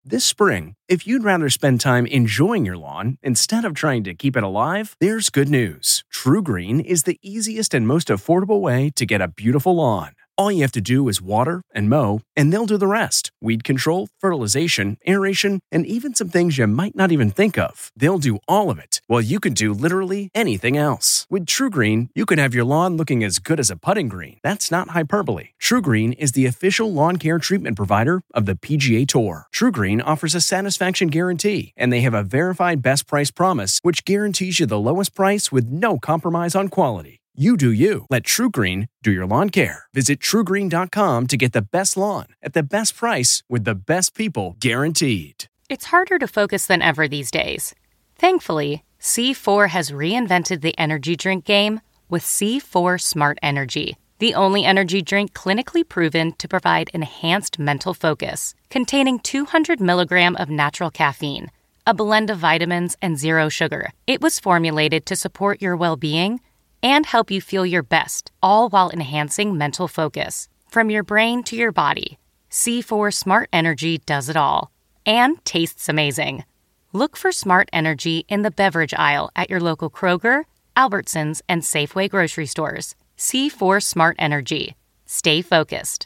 This spring, if you'd rather spend time enjoying your lawn instead of trying to keep it alive, there's good news. TruGreen is the easiest and most affordable way to get a beautiful lawn. All you have to do is water and mow, and they'll do the rest. Weed control, fertilization, aeration, and even some things you might not even think of. They'll do all of it, while you can do literally anything else. With TruGreen, you can have your lawn looking as good as a putting green. That's not hyperbole. TruGreen is the official lawn care treatment provider of the PGA Tour. TruGreen offers a satisfaction guarantee, and they have a verified best price promise, which guarantees you the lowest price with no compromise on quality. You do you. Let TruGreen do your lawn care. Visit TruGreen.com to get the best lawn at the best price with the best people guaranteed. It's harder to focus than ever these days. Thankfully, C4 has reinvented the energy drink game with C4 Smart Energy, the only energy drink clinically proven to provide enhanced mental focus, containing 200 milligrams of natural caffeine, a blend of vitamins, and zero sugar. It was formulated to support your well-being and help you feel your best, all while enhancing mental focus. From your brain to your body, C4 Smart Energy does it all and tastes amazing. Look for Smart Energy in the beverage aisle at your local Kroger, Albertsons, and Safeway grocery stores. C4 Smart Energy. Stay focused.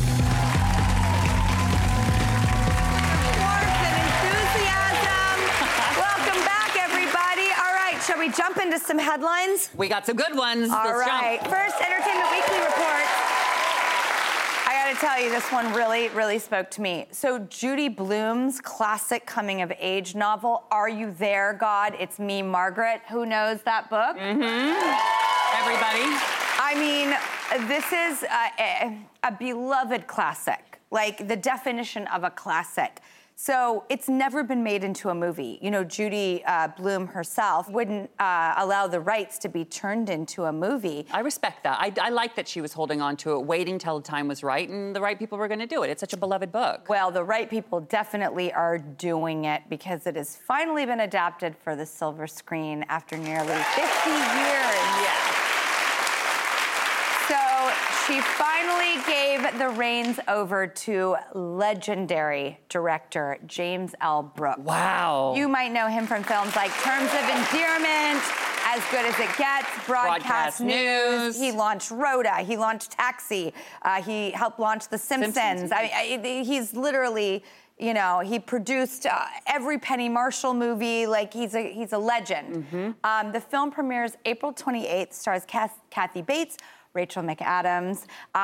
Shall we jump into some headlines? We got some good ones. All right. First, Entertainment Weekly report. I got to tell you, this one really spoke to me. So Judy Blume's classic coming-of-age novel, Are You There, God? It's Me, Margaret. Who knows that book? Everybody. I mean, this is a beloved classic, like the definition of a classic. So it's never been made into a movie. You know, Judy Blume herself wouldn't allow the rights to be turned into a movie. I respect that. I like that she was holding on to it, waiting till the time was right, and the right people were going to do it. It's such a beloved book. Well, the right people definitely are doing it because it has finally been adapted for the silver screen after nearly 50 years. Yeah. So she finally gave the reins over to legendary director James L. Brooks. Wow. You might know him from films like Terms of Endearment, As Good as It Gets, Broadcast News. He launched Rhoda. He launched Taxi. He helped launch The Simpsons. He's literally, you know, he produced every Penny Marshall movie. Like, he's a legend. The film premieres April 28th, stars Kathy Bates, Rachel McAdams.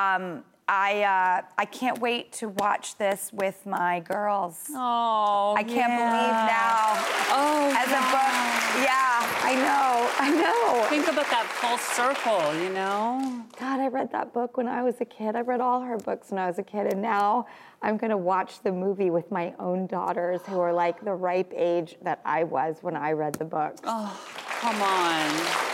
I can't wait to watch this with my girls. Oh, I can't believe now. Oh, as a book. Yeah, I know. Think about that full circle, you know? God, I read that book when I was a kid. I read all her books when I was a kid, and now I'm going to watch the movie with my own daughters who are like the ripe age that I was when I read the books. Oh, come on.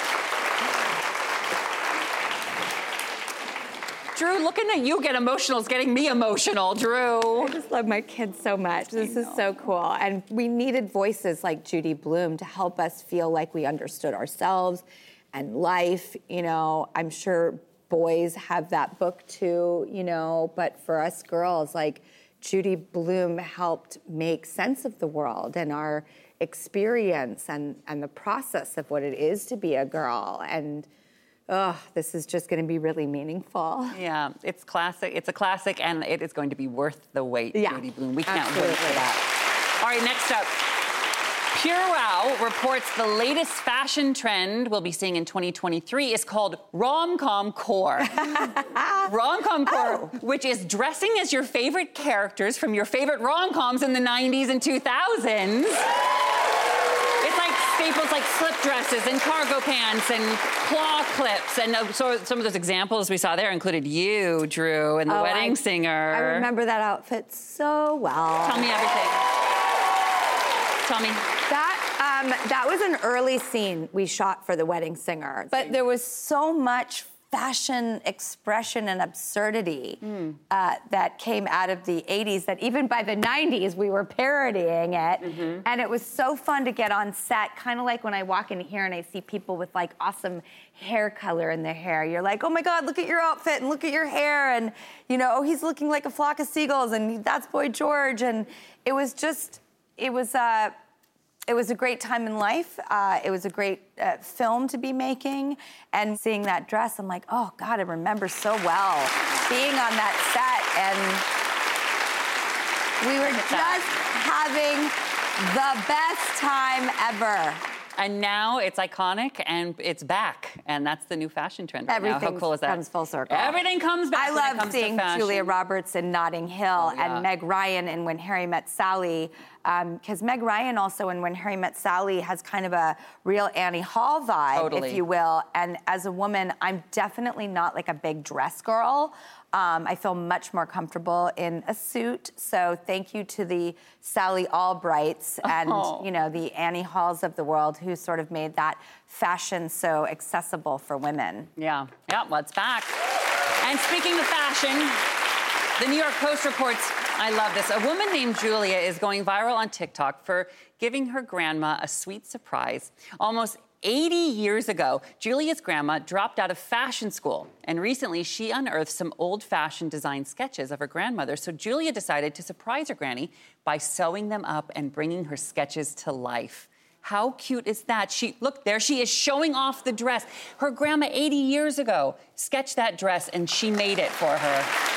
Drew, looking at you get emotional is getting me emotional, Drew. I just love my kids so much. This is so cool. And we needed voices like Judy Blume to help us feel like we understood ourselves and life. You know, I'm sure boys have that book too, you know, but for us girls, like Judy Blume helped make sense of the world and our experience and the process of what it is to be a girl. And this is just going to be really meaningful. Yeah, it's classic. It's a classic, and it is going to be worth the wait, yeah, Judy Blume. We can't wait for that. All right, next up. PureWow reports the latest fashion trend we'll be seeing in 2023 is called rom-com core. Rom-com core, which is dressing as your favorite characters from your favorite rom-coms in the 90s and 2000s. It's like staples like slip dresses and cargo pants and claw clips. And so some of those examples we saw there included you, Drew, and The Wedding Singer. I remember that outfit so well. Tell me everything. Tell me. That was an early scene we shot for The Wedding Singer. But there was so much fashion expression and absurdity that came out of the 80s, that even by the 90s we were parodying it. And it was so fun to get on set, kind of like when I walk in here and I see people with like awesome hair color in their hair. You're like, oh my God, look at your outfit and look at your hair. And, you know, oh, he's looking like a flock of seagulls and that's Boy George. And it was just, it was a great time in life. It was a great film to be making. And seeing that dress, I'm like, oh God, I remember so well being on that set. And we were just having the best time ever. And now it's iconic and it's back. And that's the new fashion trend right now. How cool is that? Comes full circle. Everything comes back. I love seeing Julia Roberts in Notting Hill and Meg Ryan in When Harry Met Sally. Because Meg Ryan also in When Harry Met Sally has kind of a real Annie Hall vibe, if you will. And as a woman, I'm definitely not like a big dress girl. I feel much more comfortable in a suit. So thank you to the Sally Albrights and, you know, the Annie Halls of the world who sort of made that fashion so accessible for women. Yeah, well, it's back. And speaking of fashion, the New York Post reports, I love this, a woman named Julia is going viral on TikTok for giving her grandma a sweet surprise. Almost 80 years ago, Julia's grandma dropped out of fashion school, and recently she unearthed some old-fashioned design sketches of her grandmother. So Julia decided to surprise her granny by sewing them up and bringing her sketches to life. How cute is that? Look, there she is showing off the dress. Her grandma 80 years ago sketched that dress, and she made it for her.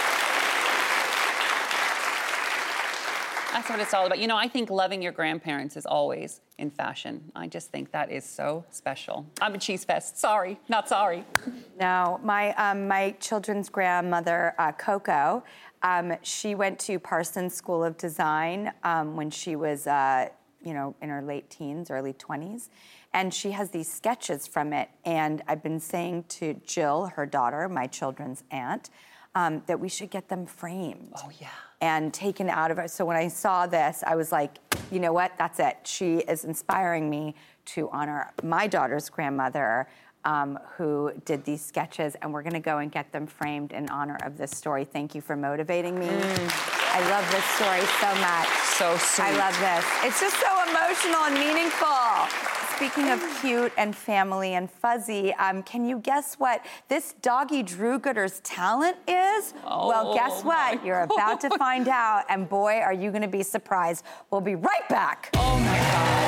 That's what it's all about. You know, I think loving your grandparents is always in fashion. I just think that is so special. I'm a cheese fest. Sorry, not sorry. No, my children's grandmother, Coco, she went to Parsons School of Design when she was, you know, in her late teens, early 20s. And she has these sketches from it. And I've been saying to Jill, her daughter, my children's aunt, that we should get them framed. Oh, yeah. And taken out of it. So when I saw this, I was like, you know what? That's it. She is inspiring me to honor my daughter's grandmother, who did these sketches, and we're going to go and get them framed in honor of this story. Thank you for motivating me. I love this story so much. So sweet. I love this. It's just so emotional and meaningful. Speaking of cute and family and fuzzy, can you guess what this doggy Drew Gooder's talent is? Oh, well, guess what? You're about to find out, and boy, are you going to be surprised. We'll be right back. Oh, my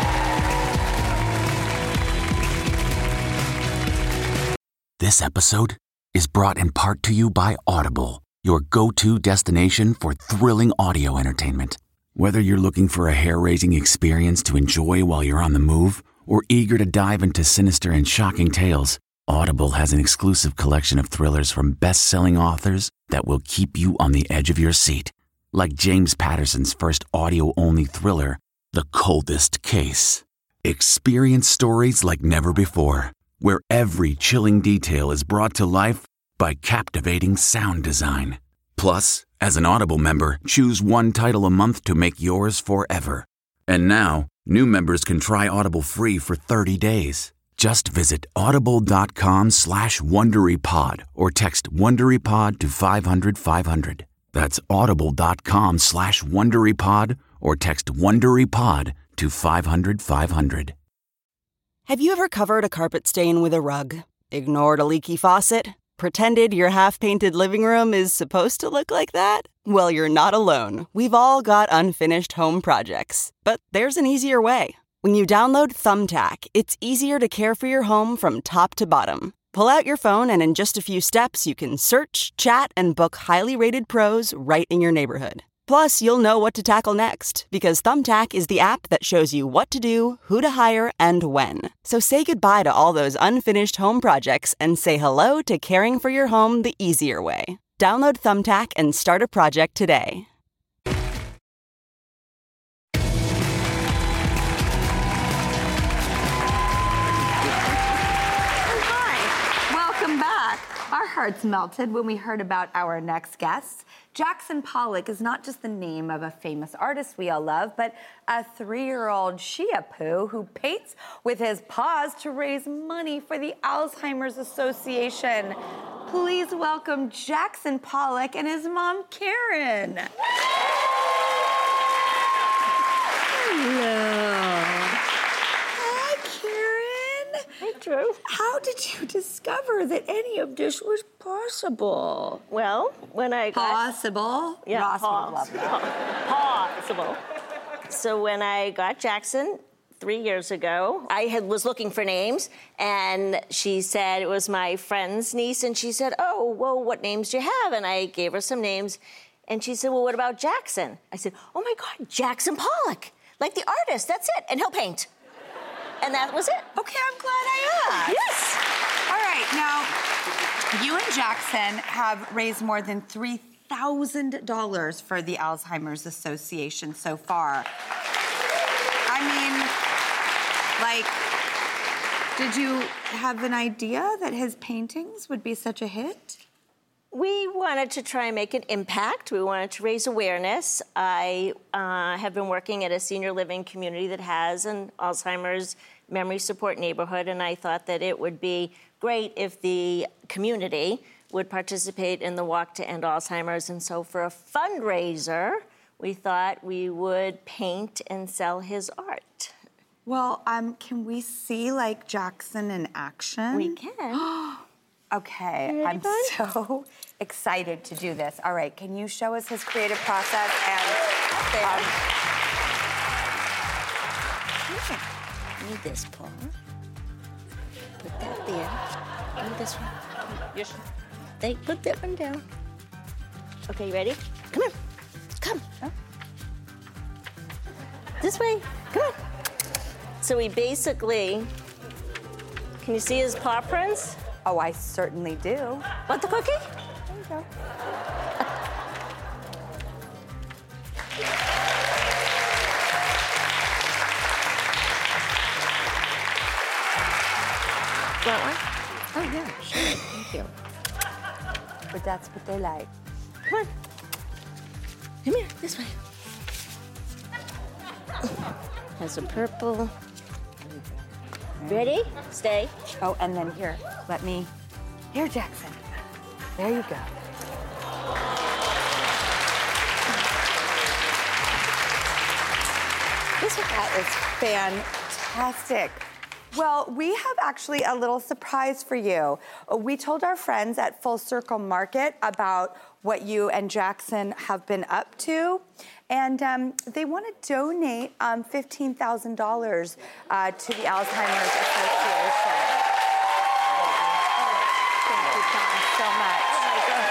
God. This episode is brought in part to you by Audible, your go-to destination for thrilling audio entertainment. Whether you're looking for a hair-raising experience to enjoy while you're on the move, or eager to dive into sinister and shocking tales, Audible has an exclusive collection of thrillers from best-selling authors that will keep you on the edge of your seat. Like James Patterson's first audio-only thriller, The Coldest Case. Experience stories like never before, where every chilling detail is brought to life by captivating sound design. Plus, as an Audible member, choose one title a month to make yours forever. And now, new members can try Audible free for 30 days. Just visit audible.com/WonderyPod or text WonderyPod to 500-500. That's audible.com/WonderyPod or text WonderyPod to 500-500. Have you ever covered a carpet stain with a rug? Ignored a leaky faucet? Pretended your half-painted living room is supposed to look like that? Well, you're not alone. We've all got unfinished home projects. But there's an easier way. When you download Thumbtack, it's easier to care for your home from top to bottom. Pull out your phone and in just a few steps, you can search, chat, and book highly rated pros right in your neighborhood. Plus, you'll know what to tackle next, because Thumbtack is the app that shows you what to do, who to hire, and when. So say goodbye to all those unfinished home projects and say hello to caring for your home the easier way. Download Thumbtack and start a project today. Hi, welcome back. Our hearts melted when we heard about our next guest. Jackson Pollock is not just the name of a famous artist we all love, but a 3-year-old Shih Poo who paints with his paws to raise money for the Alzheimer's Association. Please welcome Jackson Pollock and his mom, Karen. Hello. Hi, Karen. Hi, Drew. How did you discover that any of this was possible? Well, when I got... Possible? Yeah, Ross would love that. possible. So when I got Jackson 3 years ago, I was looking for names, and she said it was my friend's niece, and she said, oh, well, what names do you have? And I gave her some names, and she said, well, what about Jackson? I said, oh, my God, Jackson Pollock, like the artist, that's it, and he'll paint. And that was it. Okay, I'm glad I asked. Yes. All right, now, you and Jackson have raised more than $3,000 for the Alzheimer's Association so far. I mean, like, did you have an idea that his paintings would be such a hit? We wanted to try and make an impact. We wanted to raise awareness. I have been working at a senior living community that has an Alzheimer's memory support neighborhood, and I thought that it would be great if the community would participate in the Walk to End Alzheimer's. And so for a fundraiser, we thought we would paint and sell his art. Well, can we see, like, Jackson in action? We can. Okay, I'm so excited to do this. All right, can you show us his creative process and... Need this, Paul. Put that there. Need this one. Yes. They put that one down. Okay, you ready? Come here. Come. Oh. This way. Come on. So we basically... Can you see his paw prints? Oh, I certainly do. Want the cookie? There you go. Want one? Oh, yeah, sure. Thank you. But that's what they like. Come on. Come here, this way. Has a purple. Ready? Stay. Oh, and then here, here, Jackson. There you go. That is fantastic. Well, we have actually a little surprise for you. We told our friends at Full Circle Market about what you and Jackson have been up to, and they want to donate $15,000 to the Alzheimer's Association. Thank you, John, so much. Oh, my God.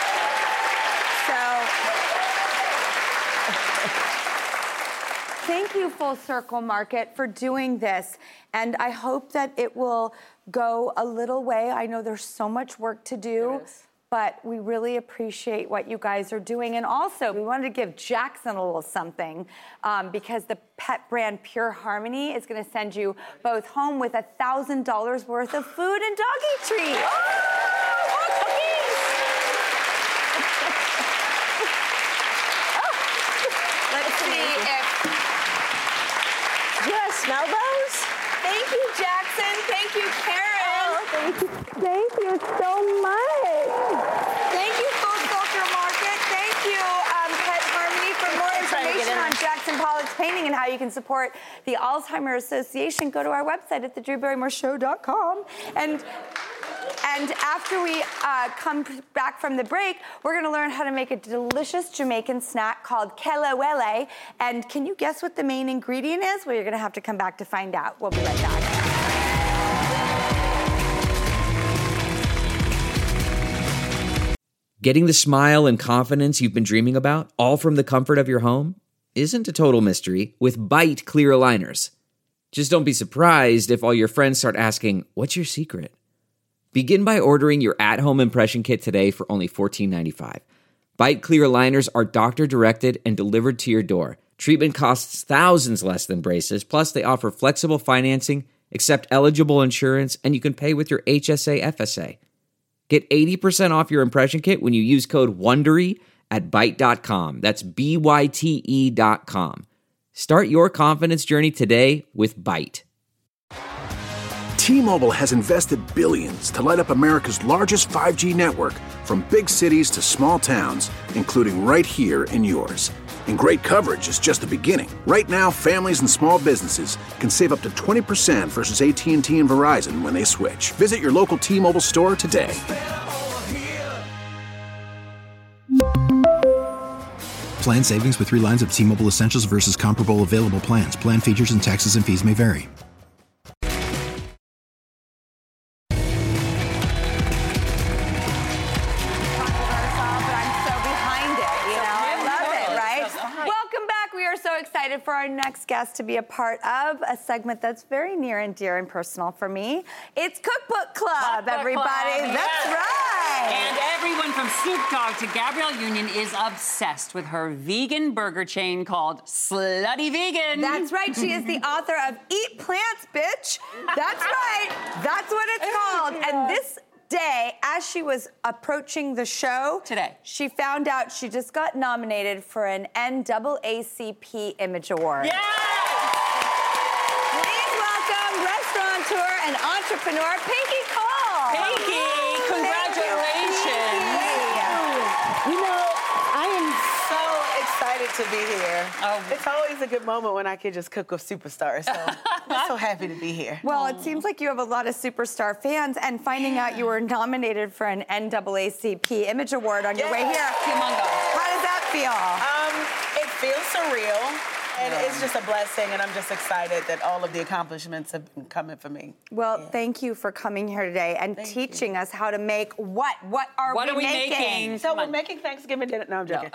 Thank you, Full Circle Market, for doing this. And I hope that it will go a little way. I know there's so much work to do, but we really appreciate what you guys are doing. And also, we wanted to give Jackson a little something because the pet brand Pure Harmony is going to send you both home with $1,000 worth of food and doggy treats. Let's see if... You want to smell those? Thank you, Jackson. Thank you, Karen. Oh, thank you. Thank you so much. Thank you, Full Circle Market. Thank you, Pet Harmony. For more information on Jackson Pollock's painting and how you can support the Alzheimer's Association, go to our website at thedrewbarrymoreshow.com. And after we come back from the break, we're going to learn how to make a delicious Jamaican snack called kelewele. And can you guess what the main ingredient is? Well, you're going to have to come back to find out. We'll be right back. Getting the smile and confidence you've been dreaming about, all from the comfort of your home, isn't a total mystery with Byte clear aligners. Just don't be surprised if all your friends start asking, "What's your secret?" Begin by ordering your at-home impression kit today for only $14.95. Byte clear aligners are doctor-directed and delivered to your door. Treatment costs thousands less than braces, plus they offer flexible financing, accept eligible insurance, and you can pay with your HSA FSA. Get 80% off your impression kit when you use code WONDERY at Byte.com. That's BYTE.com. Start your confidence journey today with Byte. T-Mobile has invested billions to light up America's largest 5G network, from big cities to small towns, including right here in yours. And great coverage is just the beginning. Right now, families and small businesses can save up to 20% versus AT&T and Verizon when they switch. Visit your local T-Mobile store today. Plan savings with 3 lines of T-Mobile Essentials versus comparable available plans. Plan features and taxes and fees may vary. Excited for our next guest to be a part of a segment that's very near and dear and personal for me. It's Cookbook Club, everybody. That's right. And everyone from Snoop Dogg to Gabrielle Union is obsessed with her vegan burger chain called Slutty Vegan. That's right. She is the author of Eat Plants, Bitch. That's right. That's what it's called. And this day, as she was approaching the show today, she found out she just got nominated for an NAACP Image Award. Yes! Please welcome restaurateur and entrepreneur Pinky Cole. Pinky, congratulations. You know, I am so excited to be here. It's always a good moment when I can just cook with superstars. So I'm so happy to be here. Well, it seems like you have a lot of superstar fans, and finding out you were nominated for an NAACP Image Award on your way here. How does that feel? It feels surreal. And it's just a blessing, and I'm just excited that all of the accomplishments have been coming for me. Well, thank you for coming here today and teaching us how to make what? What are we making? So we're making Thanksgiving dinner. No, I'm joking.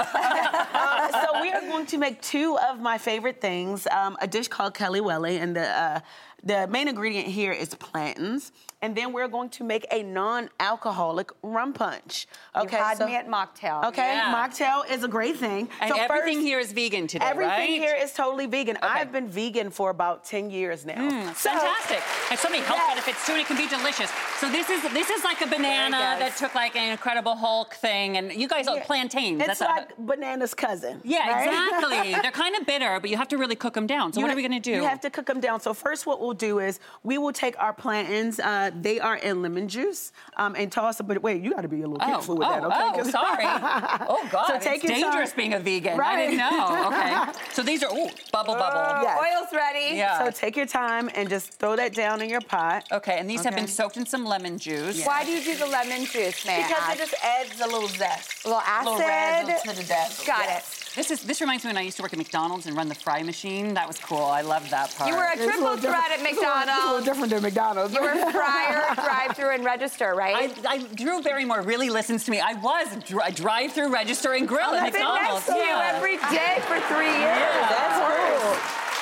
So we are going to make 2 of my favorite things, a dish called Kelly Welly, and the main ingredient here is plantains. And then we're going to make a non-alcoholic rum punch. Okay, you had me at mocktail. Okay, mocktail is a great thing. And so everything here is vegan today, everything here is totally vegan. Okay. I've been vegan for about 10 years now. Fantastic. And so many health benefits too, and it can be delicious. So this is like a banana that took like an Incredible Hulk thing, and you guys plantains. It's like banana's cousin. Yeah, right? exactly. They're kind of bitter, but you have to really cook them down. So what are we going to do? You have to cook them down. So first what we'll do is we will take our plantains, they are in lemon juice, and toss them. But wait, you got to be a little careful with that, okay? Oh, sorry. Oh, God, so it's dangerous being a vegan. Right. I didn't know. Okay. So these are, bubble. Yes. Oil's ready. Yeah. So take your time and just throw that down in your pot. Okay, and these have been soaked in some lemon juice. Yeah. Why do you do the lemon juice, man? Because it just adds a little zest. A little acid. A little razzle to the dazzle. Got it. This reminds me when I used to work at McDonald's and run the fry machine. That was cool. I loved that part. You were a triple threat at McDonald's. It's a little different than McDonald's. You were fryer, drive-through, and register, right? Drew Barrymore really listens to me. I was drive-through, register, and grill at McDonald's. I've been next to you every day for 3 years. Yeah, that's cool.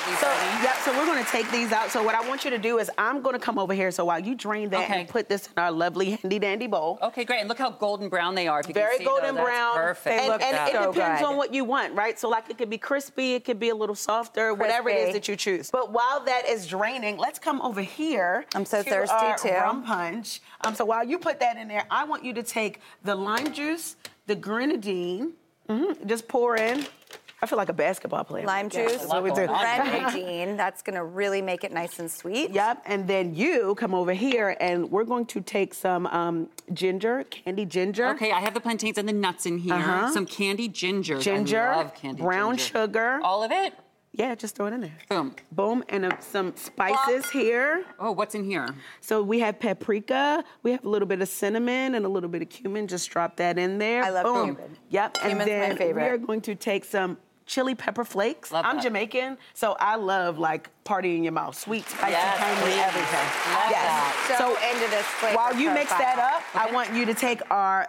So we're going to take these out. So what I want you to do is I'm going to come over here. So while you drain that and put this in our lovely handy-dandy bowl. Okay, great. And look how golden brown they are. If you Very can see golden those. brown. That's perfect. And it depends on what you want, right? So like it could be crispy, it could be a little softer, whatever it is that you choose. But while that is draining, let's come over here. I'm so thirsty too. Rum punch. So while you put that in there, I want you to take the lime juice, the grenadine, just pour in. I feel like a basketball player. Lime juice, grenadine. That's going to really make it nice and sweet. Yep. And then you come over here, and we're going to take some ginger, candied ginger. Okay, I have the plantains and the nuts in here. Some candied ginger. Ginger. I love candied brown ginger. sugar. All of it? Yeah, just throw it in there. Boom. Boom. And some spices here. Oh, what's in here? So we have paprika. We have a little bit of cinnamon and a little bit of cumin. Just drop that in there. I love cumin. Yep. Cumin's and then my favorite. we are going to take some chili pepper flakes. Love I'm that. Jamaican, so I love like party in your mouth, sweet, spicy, tangy, everything. Yes. So into this flavor while you mix that up, Okay. I want you to take our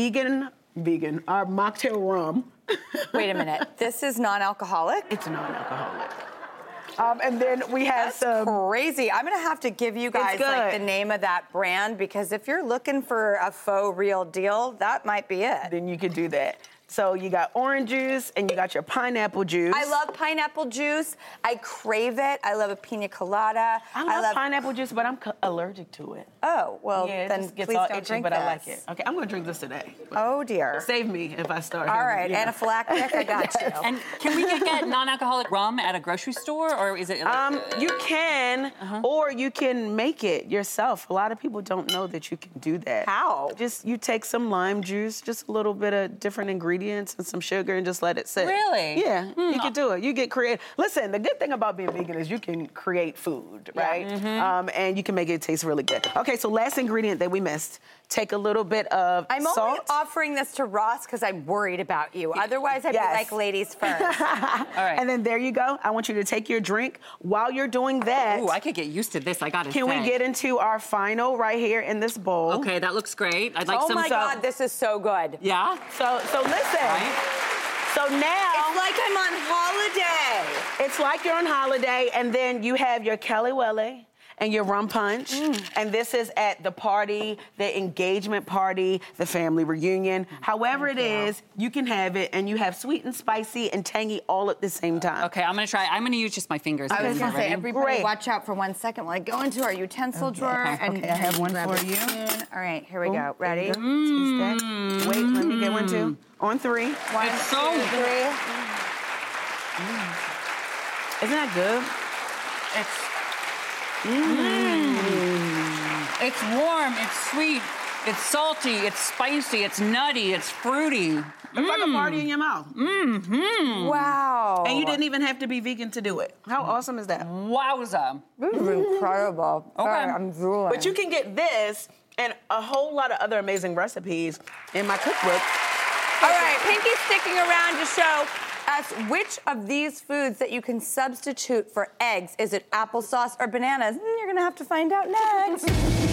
our mocktail rum. Wait a minute. This is non-alcoholic? It's non-alcoholic. And then we have That's crazy. I'm going to have to give you guys like the name of that brand, because if you're looking for a faux real deal, that might be it. Then you could do that. So you got orange juice and you got your pineapple juice. I love pineapple juice. I crave it. I love a pina colada. I love pineapple juice, but I'm allergic to it. Oh, well, yeah, then it just gets please all don't itchy, drink but this. I like it. Okay, I'm gonna drink this today. Oh, dear. Save me if I start. All right, yeah. anaphylactic, I got you. And can we get non-alcoholic rum at a grocery store, or is it? You can, or you can make it yourself. A lot of people don't know that you can do that. How? Just you take some lime juice, just a little bit of different ingredients and some sugar, and just let it sit. Really? Yeah, you can do it. You get creative. Listen, the good thing about being vegan is you can create food, right? And you can make it taste really good. Okay, so last ingredient that we missed. Take a little bit of I'm salt. only offering this to Ross because I'm worried about you. Otherwise, I'd be like ladies first. All right. And then there you go. I want you to take your drink. While you're doing that, Ooh, I could get used to this. I gotta say. can we get into our final right here in this bowl? Okay, that looks great. I'd like Oh some. my God, this is so good. Yeah. So listen. Right. So now It's like I'm on holiday. it's like you're on holiday, and then you have your Kelly Welle and your rum punch. And this is at the party, the engagement party, the family reunion. However it is, you can have it, and you have sweet and spicy and tangy all at the same time. Okay, I'm gonna try. I'm gonna use just my fingers. I was gonna say, Ready? everybody Great. watch out for 1 second while I go into our utensil drawer and Okay, I have one grab for a you. spoon. All right, here we go. There Ready? you go. Taste that. Wait, let me get one too. On three. One, It's so two, three. Isn't that good? It's warm. It's sweet. It's salty. It's spicy. It's nutty. It's fruity. It's like a party in your mouth. Wow. And you didn't even have to be vegan to do it. How awesome is that? Wowza. This is incredible. Okay. Sorry, I'm drooling. But you can get this and a whole lot of other amazing recipes in my cookbook. All right, Pinky's sticking around to show us which of these foods that you can substitute for eggs. Is it applesauce or bananas? You're gonna have to find out next.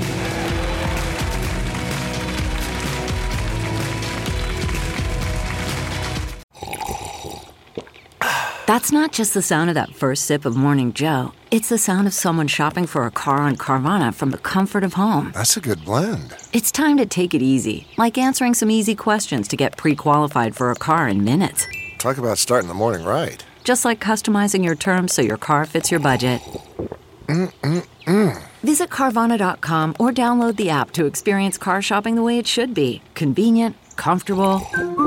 That's not just the sound of that first sip of Morning Joe. It's the sound of someone shopping for a car on Carvana from the comfort of home. That's a good blend. It's time to take it easy, like answering some easy questions to get pre-qualified for a car in minutes. Talk about starting the morning right. Just like customizing your terms so your car fits your budget. Visit Carvana.com or download the app to experience car shopping the way it should be. Convenient, comfortable.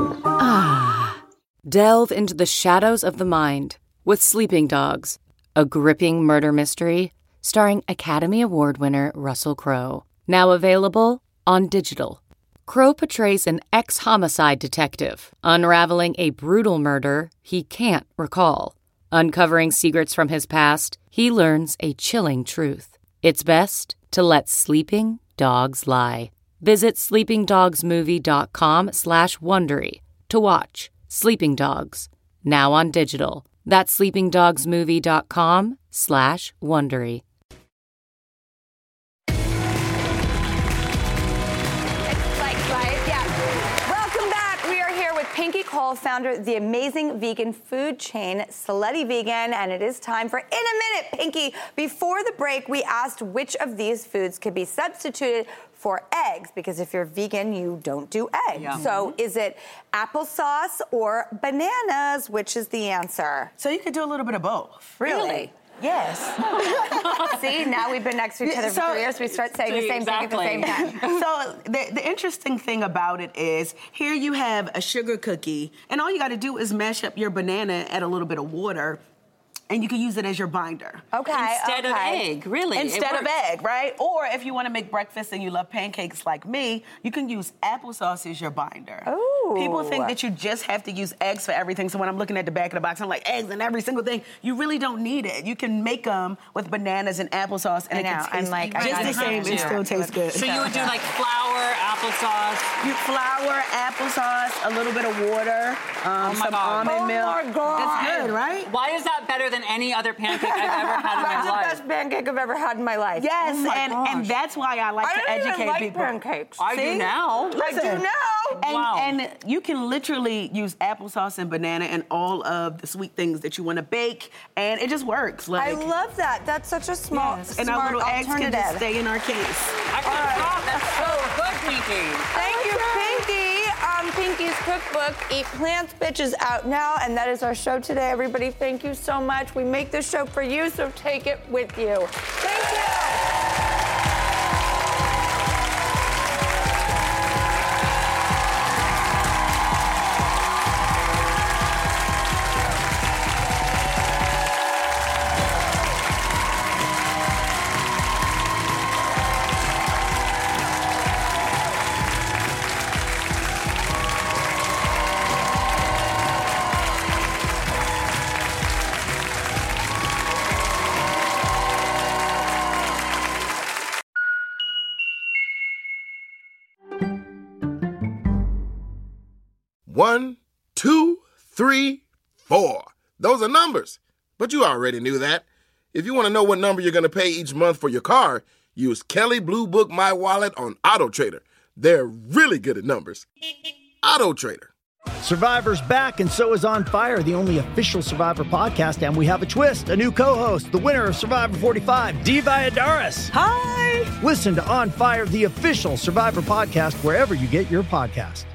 Delve into the shadows of the mind with Sleeping Dogs, a gripping murder mystery starring Academy Award winner Russell Crowe. Now available on digital. Crowe portrays an ex-homicide detective unraveling a brutal murder he can't recall. Uncovering secrets from his past, he learns a chilling truth. It's best to let sleeping dogs lie. Visit sleepingdogsmovie.com/Wondery to watch Sleeping Dogs, now on digital. That's sleepingdogsmovie.com/Wondery. It's like life, yeah. Welcome back. We are here with Pinky Cole, founder of the amazing vegan food chain, Slutty Vegan, and it is time for In a Minute, Pinky. Before the break, we asked which of these foods could be substituted for eggs, because if you're vegan, you don't do eggs. Yeah. So is it applesauce or bananas? Which is the answer? So you could do a little bit of both. Really? Yes. See, now we've been next to each other for 3 years. We start saying the same thing at the same time. So the interesting thing about it is here you have a sugar cookie, and all you got to do is mash up your banana, add a little bit of water, and you can use it as your binder. Okay. Instead of egg, really. Instead of egg, right? Or if you want to make breakfast and you love pancakes like me, you can use applesauce as your binder. Ooh. People think that you just have to use eggs for everything. So when I'm looking at the back of the box, I'm like, eggs in every single thing. You really don't need it. You can make them with bananas and applesauce, and it can taste just the same and still taste good. So you would do like flour, applesauce. You flour, applesauce, a little bit of water, some almond milk. Oh my God. It's good, right? Why is that better than any other pancake I've ever had in my That's the life? best pancake I've ever had in my life. Yes, Oh my and gosh. that's why I like to educate I don't even like people. pancakes. I do now. I do now. And you can literally use applesauce and banana and all of the sweet things that you want to bake, and it just works. I love that. That's such a small, and smart our little eggs alternative. can just stay in our case. I can't stop. That's so good, Pinky. Thank you, Pinky. Pinky's cookbook, Eat Plants, Bitch, is out now, and that is our show today. Everybody, thank you so much. We make this show for you, so take it with you. Thank you. One, 2, 3, 4. Those are numbers. But you already knew that. If you want to know what number you're going to pay each month for your car, use Kelley Blue Book My Wallet on AutoTrader. They're really good at numbers. AutoTrader. Survivor's back, and so is On Fire, the only official Survivor podcast, and we have a twist, a new co-host, the winner of Survivor 45, Dee Valladares. Hi! Listen to On Fire, the official Survivor podcast, wherever you get your podcast.